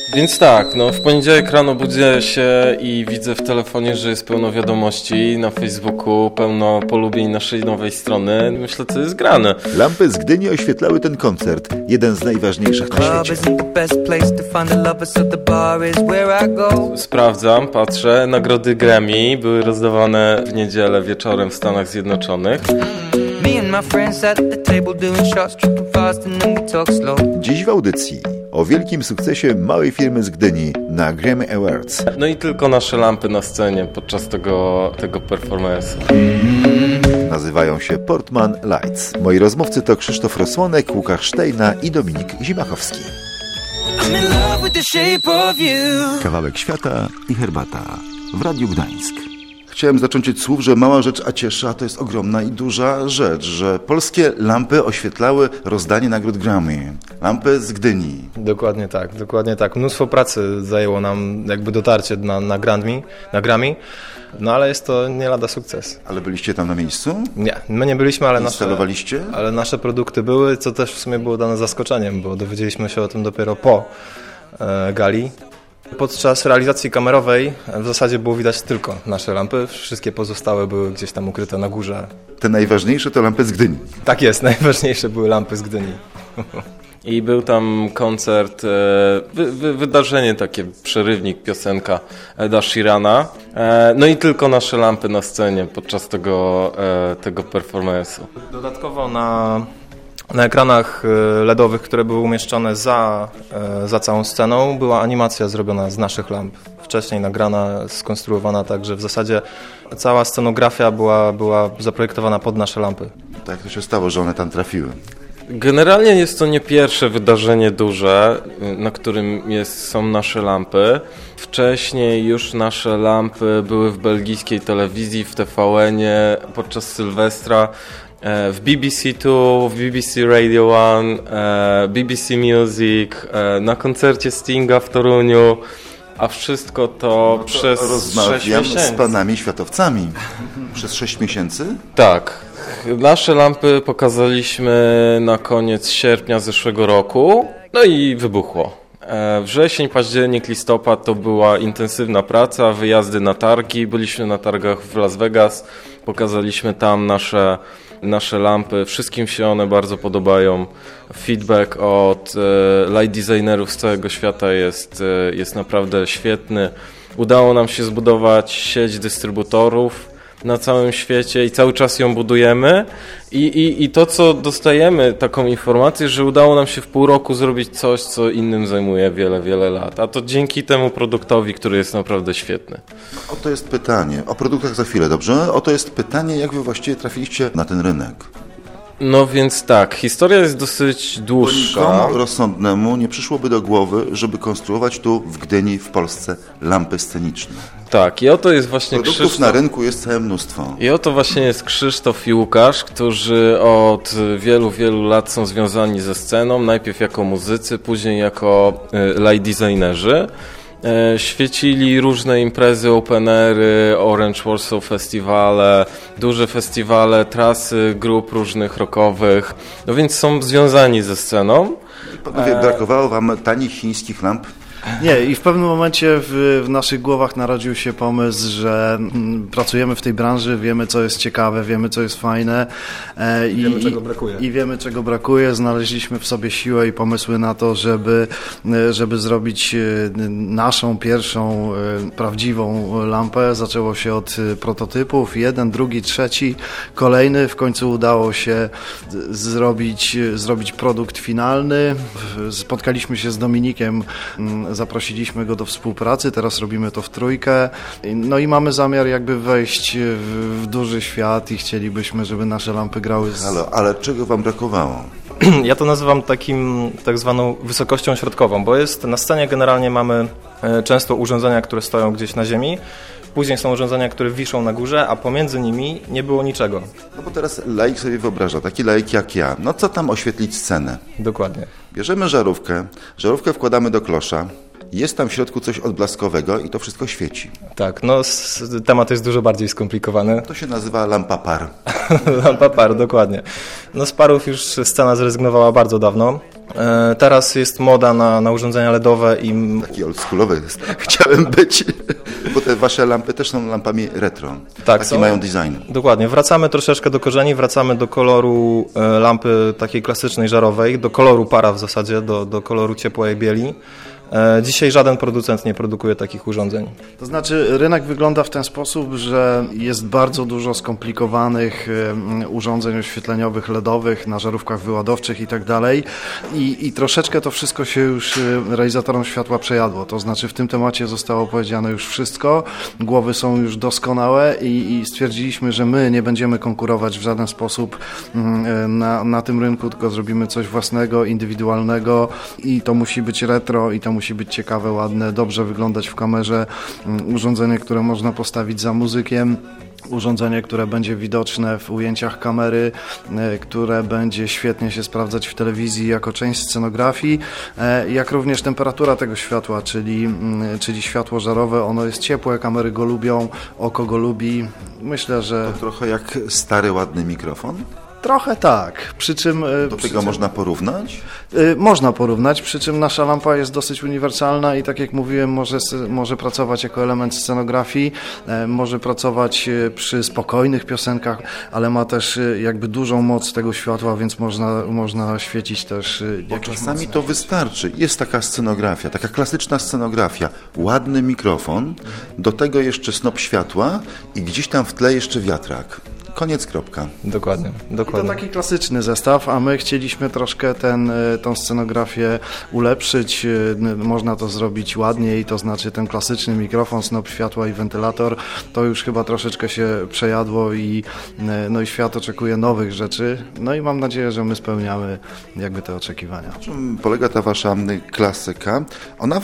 Więc tak, no w poniedziałek rano budzę się i widzę w telefonie, że jest pełno wiadomości na Facebooku, pełno polubień naszej nowej strony. Myślę, co jest grane. Lampy z Gdyni oświetlały ten koncert, jeden z najważniejszych na świecie. Sprawdzam, patrzę, nagrody Grammy były rozdawane w niedzielę wieczorem w Stanach Zjednoczonych. Dziś w audycji o wielkim sukcesie małej firmy z Gdyni na Grammy Awards. No i tylko nasze lampy na scenie podczas tego performance'u. Nazywają się Portman Lights. Moi rozmówcy to Krzysztof Rosłonek, Łukasz Sztejna i Dominik Zimachowski. Kawałek świata i herbata w Radiu Gdańsk. Chciałem zacząć od słów, że mała rzecz, a cieszy, a to jest ogromna i duża rzecz, że polskie lampy oświetlały rozdanie nagród Grammy. Lampy z Gdyni. Dokładnie tak. Mnóstwo pracy zajęło nam jakby dotarcie na Grammy, no ale jest to nie lada sukces. Ale byliście tam na miejscu? Nie, my nie byliśmy, ale nasze produkty były, co też w sumie było dla nas zaskoczeniem, bo dowiedzieliśmy się o tym dopiero po gali. Podczas realizacji kamerowej w zasadzie było widać tylko nasze lampy, wszystkie pozostałe były gdzieś tam ukryte na górze. Te najważniejsze to lampy z Gdyni. Tak jest, najważniejsze były lampy z Gdyni. I był tam koncert, wydarzenie takie, przerywnik, piosenka Eda Sheerana. No i tylko nasze lampy na scenie podczas tego performance'u. Dodatkowo na ekranach LEDowych, które były umieszczone za całą sceną, była animacja zrobiona z naszych lamp. Wcześniej nagrana, skonstruowana tak, że w zasadzie cała scenografia była zaprojektowana pod nasze lampy. Tak to się stało, że one tam trafiły. Generalnie jest to nie pierwsze wydarzenie duże, na którym są nasze lampy. Wcześniej już nasze lampy były w belgijskiej telewizji, w TVN-ie podczas Sylwestra, w BBC2, w BBC Radio 1, BBC Music, na koncercie Stinga w Toruniu, a wszystko to przez 6 miesięcy. Z panami światowcami. Przez 6 miesięcy? Tak. Nasze lampy pokazaliśmy na koniec sierpnia zeszłego roku, no i wybuchło. Wrzesień, październik, listopad to była intensywna praca, wyjazdy na targi, byliśmy na targach w Las Vegas, pokazaliśmy tam nasze lampy, wszystkim się one bardzo podobają. Feedback od light designerów z całego świata jest naprawdę świetny. Udało nam się zbudować sieć dystrybutorów na całym świecie i cały czas ją budujemy i to, co dostajemy, taką informację, że udało nam się w pół roku zrobić coś, co innym zajmuje wiele, wiele lat, a to dzięki temu produktowi, który jest naprawdę świetny. Oto jest pytanie, o produktach za chwilę, dobrze? Oto jest pytanie, jak wy właściwie trafiliście na ten rynek? No więc tak, historia jest dosyć dłuższa. Nikomu rozsądnemu nie przyszłoby do głowy, żeby konstruować tu w Gdyni, w Polsce lampy sceniczne. Tak, i oto jest właśnie produktów Krzysztof. Na rynku jest całe mnóstwo. I oto właśnie jest Krzysztof i Łukasz, którzy od wielu, wielu lat są związani ze sceną, najpierw jako muzycy, później jako light designerzy. Świecili różne imprezy, open-airy, Orange Warsaw Festiwale, duże festiwale, trasy grup różnych rockowych, no więc są związani ze sceną. Panowie, brakowało wam tanich chińskich lamp? Nie, i w pewnym momencie w naszych głowach narodził się pomysł, że pracujemy w tej branży, wiemy, co jest ciekawe, wiemy, co jest fajne i wiemy, czego brakuje. Znaleźliśmy w sobie siłę i pomysły na to, żeby zrobić naszą pierwszą prawdziwą lampę. Zaczęło się od prototypów, 1, 2, 3, kolejny. W końcu udało się zrobić produkt finalny. Spotkaliśmy się z Dominikiem, zaprosiliśmy go do współpracy, teraz robimy to w trójkę. No i mamy zamiar jakby wejść w duży świat i chcielibyśmy, żeby nasze lampy grały Ale czego wam brakowało? Ja to nazywam tak zwaną wysokością środkową, bo na scenie generalnie mamy często urządzenia, które stoją gdzieś na ziemi. Później są urządzenia, które wiszą na górze, a pomiędzy nimi nie było niczego. No bo teraz laik sobie wyobraża, taki laik jak ja, no co tam oświetlić scenę? Dokładnie. Bierzemy żarówkę wkładamy do klosza, jest tam w środku coś odblaskowego i to wszystko świeci. Tak, no temat jest dużo bardziej skomplikowany. To się nazywa lampa par. Lampa par, dokładnie. No z parów już scena zrezygnowała bardzo dawno. Teraz jest moda na urządzenia LEDowe i... Taki oldschoolowy chciałem być, bo te wasze lampy też są lampami retro. Tak, Taki mają design. Dokładnie. Wracamy troszeczkę do korzeni, wracamy do koloru lampy takiej klasycznej żarowej, do koloru para w zasadzie, do koloru ciepłej bieli. Dzisiaj żaden producent nie produkuje takich urządzeń. To znaczy rynek wygląda w ten sposób, że jest bardzo dużo skomplikowanych urządzeń oświetleniowych, LEDowych na żarówkach wyładowczych i tak dalej i troszeczkę to wszystko się już realizatorom światła przejadło. To znaczy w tym temacie zostało powiedziane już wszystko, głowy są już doskonałe i stwierdziliśmy, że my nie będziemy konkurować w żaden sposób na tym rynku, tylko zrobimy coś własnego, indywidualnego i to musi być retro i to musi być ciekawe, ładne, dobrze wyglądać w kamerze, urządzenie, które można postawić za muzykiem, urządzenie, które będzie widoczne w ujęciach kamery, które będzie świetnie się sprawdzać w telewizji jako część scenografii, jak również temperatura tego światła, czyli światło żarowe, ono jest ciepłe, kamery go lubią, oko go lubi. Myślę, że... To trochę jak stary, ładny mikrofon? Trochę tak, przy czym... Do tego można porównać? Można porównać, przy czym nasza lampa jest dosyć uniwersalna i tak jak mówiłem, może pracować jako element scenografii, może pracować przy spokojnych piosenkach, ale ma też jakby dużą moc tego światła, więc można świecić też jakieś czasami mocne. to wystarczy. Jest taka scenografia, taka klasyczna scenografia. Ładny mikrofon, do tego jeszcze snop światła i gdzieś tam w tle jeszcze wiatrak. Koniec, kropka. Dokładnie. To taki klasyczny zestaw, a my chcieliśmy troszkę tą scenografię ulepszyć. Można to zrobić ładniej, to znaczy ten klasyczny mikrofon, snop światła i wentylator, to już chyba troszeczkę się przejadło i świat oczekuje nowych rzeczy. No i mam nadzieję, że my spełniamy jakby te oczekiwania. Na czym polega ta wasza klasyka? Ona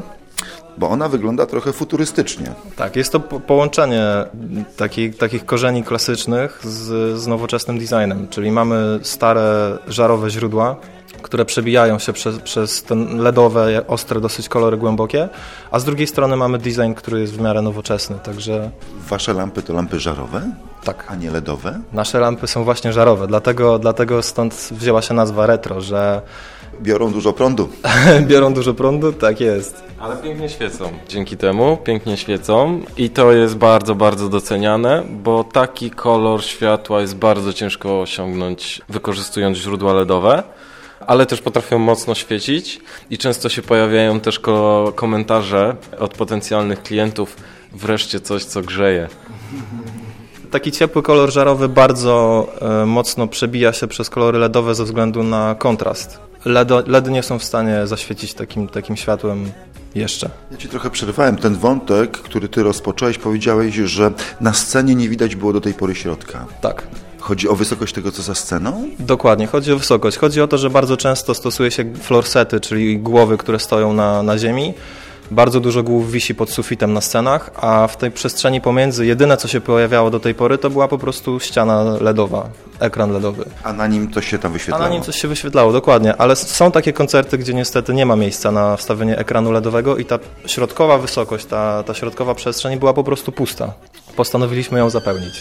wygląda trochę futurystycznie. Tak, jest to połączenie takich korzeni klasycznych z nowoczesnym designem, czyli mamy stare żarowe źródła, które przebijają się przez te LEDowe, ostre dosyć kolory głębokie, a z drugiej strony mamy design, który jest w miarę nowoczesny, także... Wasze lampy to lampy żarowe? Tak. A nie LEDowe? Nasze lampy są właśnie żarowe, dlatego stąd wzięła się nazwa retro, że... Biorą dużo prądu. Biorą dużo prądu, tak jest. Ale pięknie świecą. Dzięki temu pięknie świecą i to jest bardzo, bardzo doceniane, bo taki kolor światła jest bardzo ciężko osiągnąć, wykorzystując źródła LEDowe, ale też potrafią mocno świecić i często się pojawiają też komentarze od potencjalnych klientów, wreszcie coś, co grzeje. Taki ciepły kolor żarowy bardzo mocno przebija się przez kolory LEDowe ze względu na kontrast. LEDy nie są w stanie zaświecić takim światłem jeszcze. Ja ci trochę przerwałem. Ten wątek, który ty rozpocząłeś, powiedziałeś, że na scenie nie widać było do tej pory środka. Tak. Chodzi o wysokość tego, co za sceną? Dokładnie, chodzi o wysokość. Chodzi o to, że bardzo często stosuje się floorsety, czyli głowy, które stoją na ziemi. Bardzo dużo głów wisi pod sufitem na scenach, a w tej przestrzeni pomiędzy jedyne, co się pojawiało do tej pory, to była po prostu ściana LEDowa, ekran LEDowy. A na nim coś się tam wyświetlało? A na nim coś się wyświetlało, dokładnie, ale są takie koncerty, gdzie niestety nie ma miejsca na wstawienie ekranu LEDowego i ta środkowa wysokość, ta środkowa przestrzeń była po prostu pusta. Postanowiliśmy ją zapełnić.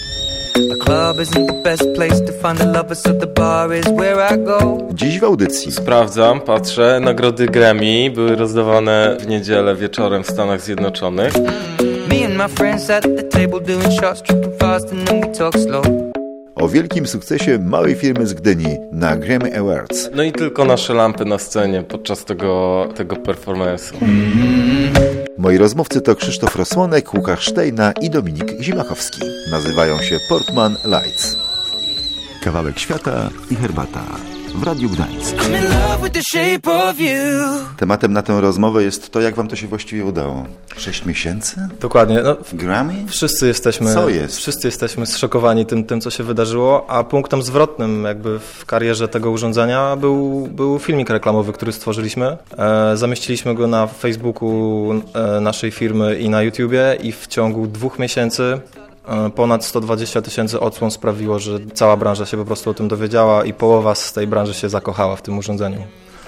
Dziś w audycji Sprawdzam, patrzę, nagrody Grammy były rozdawane w niedzielę wieczorem w Stanach Zjednoczonych. o wielkim sukcesie małej firmy z Gdyni na Grammy Awards. No i tylko nasze lampy na scenie podczas tego performance'u. Moi rozmówcy to Krzysztof Rosłonek, Łukasz Sztejna i Dominik Zimachowski. Nazywają się Portman Lights. Kawałek świata i herbata w Radiu Gdańsk. Tematem na tę rozmowę jest to, jak wam to się właściwie udało. 6 miesięcy? Dokładnie. No, Grammy? Wszyscy jesteśmy zszokowani tym, co się wydarzyło, a punktem zwrotnym jakby w karierze tego urządzenia był filmik reklamowy, który stworzyliśmy. Zamieściliśmy go na Facebooku naszej firmy i na YouTubie i w ciągu 2 miesięcy ponad 120 000 odsłon sprawiło, że cała branża się po prostu o tym dowiedziała i połowa z tej branży się zakochała w tym urządzeniu.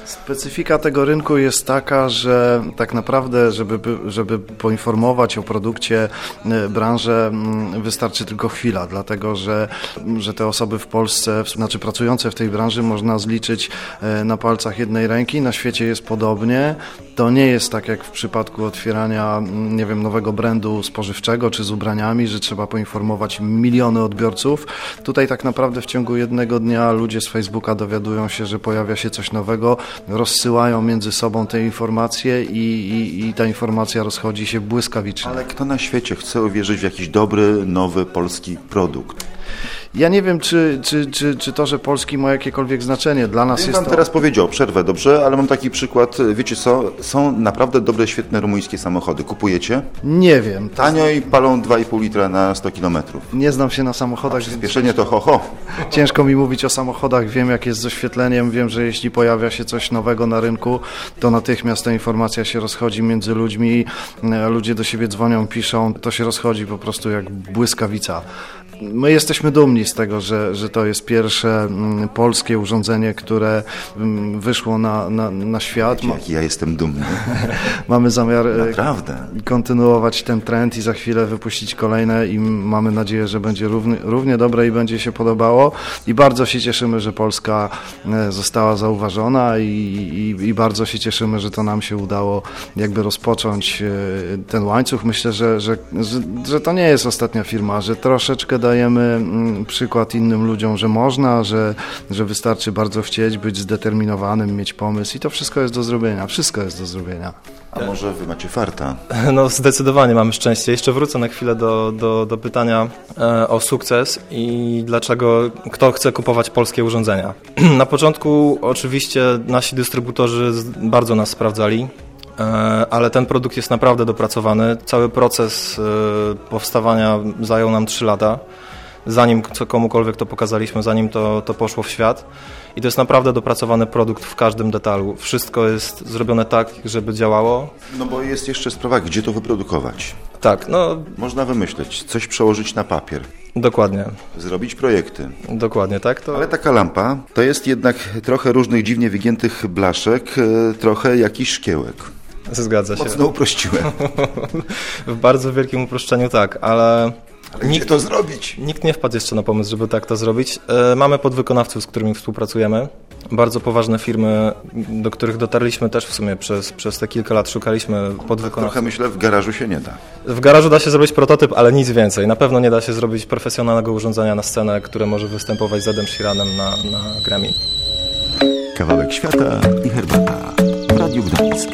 Specyfika tego rynku jest taka, że tak naprawdę, żeby poinformować o produkcie branżę, wystarczy tylko chwila, dlatego że te osoby w Polsce, znaczy pracujące w tej branży, można zliczyć na palcach jednej ręki. Na świecie jest podobnie. To nie jest tak jak w przypadku otwierania, nie wiem, nowego brandu spożywczego czy z ubraniami, że trzeba poinformować miliony odbiorców. Tutaj tak naprawdę w ciągu jednego dnia ludzie z Facebooka dowiadują się, że pojawia się coś nowego, rozsyłają między sobą te informacje i ta informacja rozchodzi się błyskawicznie. Ale kto na świecie chce uwierzyć w jakiś dobry, nowy, polski produkt? Ja nie wiem, czy to, że polski ma jakiekolwiek znaczenie. Dla nas jest to... teraz powiedział, przerwę, dobrze, ale mam taki przykład, wiecie co, są naprawdę dobre, świetne rumuńskie samochody. Kupujecie? Nie wiem. Tanio i palą 2,5 litra na 100 kilometrów. Nie znam się na samochodach. Przyspieszenie to ho. Ciężko mi mówić o samochodach, wiem jak jest z oświetleniem, wiem, że jeśli pojawia się coś nowego na rynku, to natychmiast ta informacja się rozchodzi między ludźmi, ludzie do siebie dzwonią, piszą, to się rozchodzi po prostu jak błyskawica. My jesteśmy dumni z tego, że to jest pierwsze polskie urządzenie, które wyszło na świat. Jaki ja jestem dumny. Mamy zamiar naprawdę kontynuować ten trend i za chwilę wypuścić kolejne i mamy nadzieję, że będzie równie dobre i będzie się podobało. I bardzo się cieszymy, że Polska została zauważona i bardzo się cieszymy, że to nam się udało jakby rozpocząć ten łańcuch. Myślę, że to nie jest ostatnia firma, że troszeczkę dajemy przykład innym ludziom, że można, że wystarczy bardzo chcieć, być zdeterminowanym, mieć pomysł i to wszystko jest do zrobienia. Wszystko jest do zrobienia. A może wy macie farta? No zdecydowanie mamy szczęście. Jeszcze wrócę na chwilę do pytania o sukces i dlaczego kto chce kupować polskie urządzenia. Na początku oczywiście nasi dystrybutorzy bardzo nas sprawdzali, ale ten produkt jest naprawdę dopracowany. Cały proces powstawania zajął nam 3 lata. Zanim komukolwiek to pokazaliśmy, zanim to poszło w świat. I to jest naprawdę dopracowany produkt w każdym detalu. Wszystko jest zrobione tak, żeby działało. No bo jest jeszcze sprawa, gdzie to wyprodukować. Tak, no... Można wymyśleć, coś przełożyć na papier. Dokładnie. Zrobić projekty. Dokładnie, tak. Ale taka lampa to jest jednak trochę różnych dziwnie wygiętych blaszek, trochę jakiś szkiełek. Zgadza się. Mocno uprościłem. W bardzo wielkim uproszczeniu tak, ale... Gdzie to zrobić? Nikt nie wpadł jeszcze na pomysł, żeby tak to zrobić. Mamy podwykonawców, z którymi współpracujemy. Bardzo poważne firmy, do których dotarliśmy też w sumie przez te kilka lat, szukaliśmy podwykonawców. Trochę myślę, w garażu się nie da. W garażu da się zrobić prototyp, ale nic więcej. Na pewno nie da się zrobić profesjonalnego urządzenia na scenę, które może występować z Edem Sheeranem na Grammy. Kawałek świata i herbata w Radiu Gdańsk.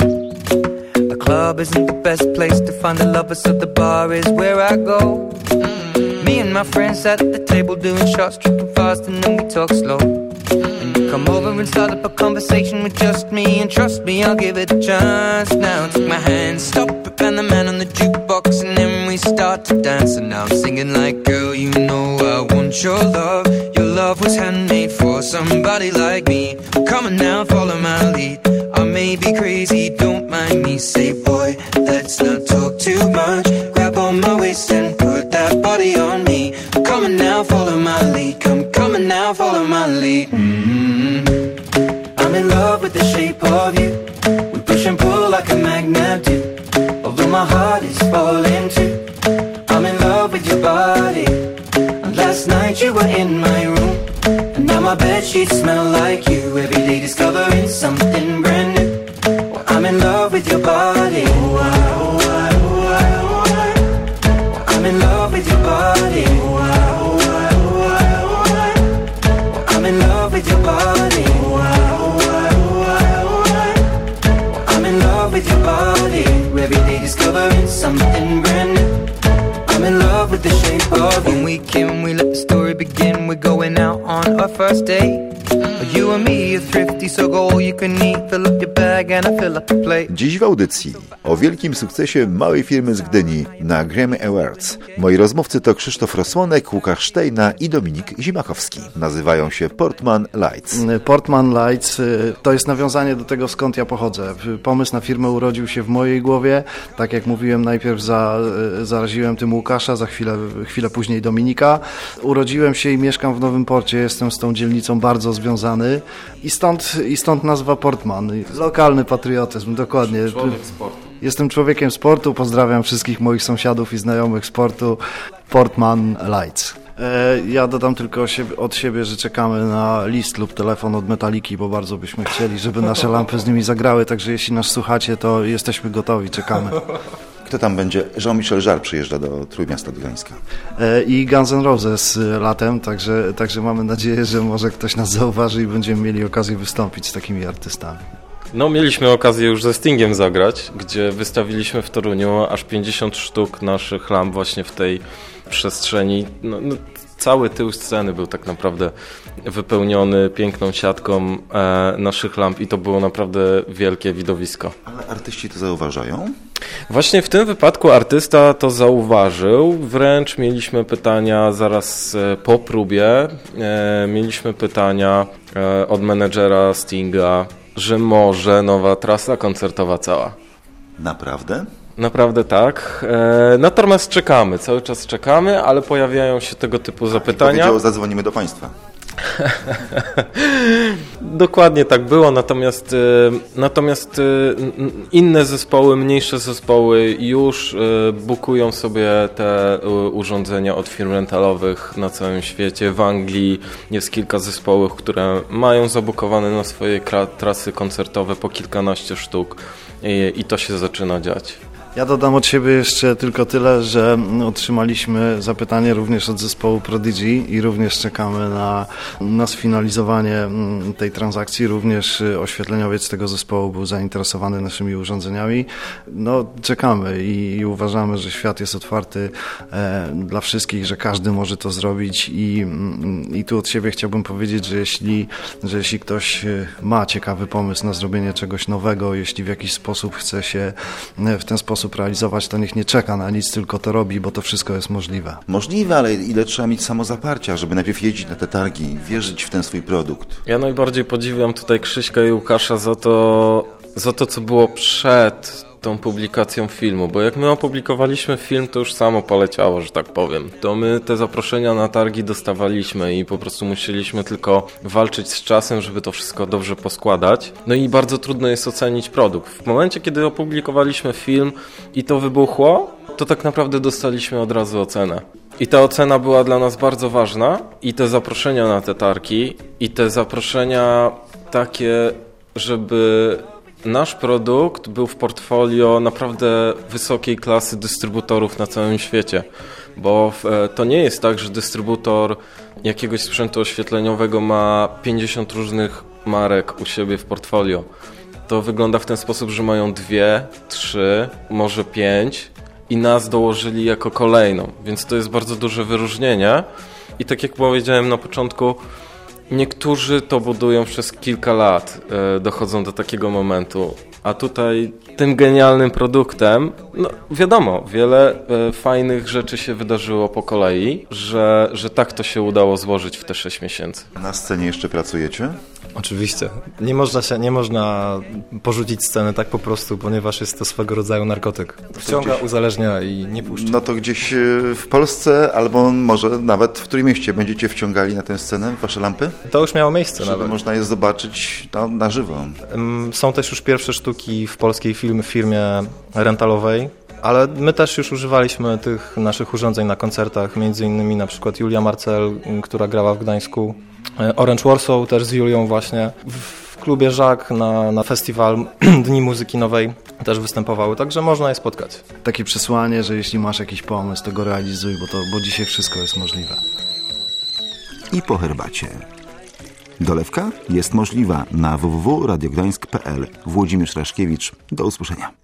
Club isn't the best place to find a lover, so the bar is where I go. Me and my friends at the table doing shots, tripping fast, and then we talk slow. And you come over and start up a conversation with just me, and trust me, I'll give it a chance. Now take my hand, stop it, and the man on the jukebox, and then we start to dance. And now I'm singing like, girl, you know I want your love. Your love was handmade for somebody like me. Come on now, follow my lead. I may be crazy, don't mind me. Say, boy, let's not talk too much. Grab on my waist and put that body on me. Come on now, follow my lead. Come on now, follow my lead. I'm in love with the shape of you. We push and pull like a magnet do. Although my heart is falling too. I'm in love with your body. And last night you were in my room. And now my bedsheets smell like you. Every day discovering something brand new. Well, I'm in love with your body. I'm in love with your body. I'm in love with your body. I'm in love with your body. Every day discovering something brand new. I'm in love with the shape of you. When we came, we let the story begin. We're going out on our first date. You and me are thrifty, so go all you can eat. Fill up your bag and I fill up the plate. Dziś w audycji o wielkim sukcesie małej firmy z Gdyni na Grammy Awards. Moi rozmówcy to Krzysztof Rosłonek, Łukasz Sztejna i Dominik Zimakowski. Nazywają się Portman Lights. Portman Lights to jest nawiązanie do tego, skąd ja pochodzę. Pomysł na firmę urodził się w mojej głowie. Tak jak mówiłem, najpierw zaraziłem tym Łukasza, za chwilę później Dominika. Urodziłem się i mieszkam w Nowym Porcie. Jestem z tą dzielnicą bardzo związany. Gany i stąd nazwa Portman. Lokalny patriotyzm, dokładnie. Człowiek sportu. Jestem człowiekiem sportu, pozdrawiam wszystkich moich sąsiadów i znajomych sportu. Portman Lights. Ja dodam tylko od siebie, że czekamy na list lub telefon od Metaliki, bo bardzo byśmy chcieli, żeby nasze lampy z nimi zagrały, także jeśli nas słuchacie, to jesteśmy gotowi, czekamy. Kto tam będzie? Jean-Michel Jarre przyjeżdża do Trójmiasta Gdańska. I Guns N' Roses latem, także mamy nadzieję, że może ktoś nas zauważy i będziemy mieli okazję wystąpić z takimi artystami. No, mieliśmy okazję już ze Stingiem zagrać, gdzie wystawiliśmy w Toruniu aż 50 sztuk naszych lamp właśnie w tej przestrzeni. No, cały tył sceny był tak naprawdę wypełniony piękną siatką naszych lamp i to było naprawdę wielkie widowisko. Ale artyści to zauważają? Właśnie w tym wypadku artysta to zauważył, wręcz mieliśmy pytania zaraz po próbie, mieliśmy pytania od menedżera Stinga, że może nowa trasa koncertowa cała. Naprawdę? Naprawdę tak. Natomiast czekamy, cały czas czekamy, ale pojawiają się tego typu zapytania. Powiedział, zadzwonimy do Państwa. Dokładnie tak było, natomiast inne zespoły, mniejsze zespoły już bukują sobie te urządzenia od firm rentalowych na całym świecie. W Anglii jest kilka zespołów, które mają zabukowane na swoje trasy koncertowe po kilkanaście sztuk i to się zaczyna dziać. Ja dodam od siebie jeszcze tylko tyle, że otrzymaliśmy zapytanie również od zespołu Prodigy i również czekamy na sfinalizowanie tej transakcji. Również oświetleniowiec tego zespołu był zainteresowany naszymi urządzeniami. No, czekamy i uważamy, że świat jest otwarty dla wszystkich, że każdy może to zrobić i tu od siebie chciałbym powiedzieć, że jeśli ktoś ma ciekawy pomysł na zrobienie czegoś nowego, jeśli w jakiś sposób chce się w ten sposób realizować, to niech nie czeka na nic, tylko to robi, bo to wszystko jest możliwe. Możliwe, ale ile trzeba mieć samozaparcia, żeby najpierw jeździć na te targi, wierzyć w ten swój produkt. Ja najbardziej podziwiam tutaj Krzyśka i Łukasza za to, co było przed tą publikacją filmu, bo jak my opublikowaliśmy film, to już samo poleciało, że tak powiem. To my te zaproszenia na targi dostawaliśmy i po prostu musieliśmy tylko walczyć z czasem, żeby to wszystko dobrze poskładać. No i bardzo trudno jest ocenić produkt. W momencie, kiedy opublikowaliśmy film i to wybuchło, to tak naprawdę dostaliśmy od razu ocenę. I ta ocena była dla nas bardzo ważna i te zaproszenia na te targi i te zaproszenia takie, żeby nasz produkt był w portfolio naprawdę wysokiej klasy dystrybutorów na całym świecie, bo to nie jest tak, że dystrybutor jakiegoś sprzętu oświetleniowego ma 50 różnych marek u siebie w portfolio. To wygląda w ten sposób, że mają 2, 3, może 5 i nas dołożyli jako kolejną, więc to jest bardzo duże wyróżnienie i tak jak powiedziałem na początku, niektórzy to budują przez kilka lat, dochodzą do takiego momentu, a tutaj tym genialnym produktem, no wiadomo, wiele fajnych rzeczy się wydarzyło po kolei, że tak to się udało złożyć w te 6 miesięcy. Na scenie jeszcze pracujecie? Oczywiście. Nie można porzucić sceny tak po prostu, ponieważ jest to swego rodzaju narkotyk. Wciąga, uzależnia i nie puszcza. No to gdzieś w Polsce albo może nawet w Trójmieście będziecie wciągali na tę scenę wasze lampy? To już miało miejsce żeby nawet. Można je zobaczyć na żywo. Są też już pierwsze sztuki w polskiej firmie rentalowej, ale my też już używaliśmy tych naszych urządzeń na koncertach, między innymi na przykład Julia Marcel, która grała w Gdańsku, Orange Warsaw też z Julią właśnie, w klubie Żak na festiwal Dni Muzyki Nowej też występowały, także można je spotkać. Takie przesłanie, że jeśli masz jakiś pomysł, to go realizuj, bo dzisiaj wszystko jest możliwe. I po herbacie. Dolewka jest możliwa na www.radiogdańsk.pl. Włodzimierz Raszkiewicz. Do usłyszenia.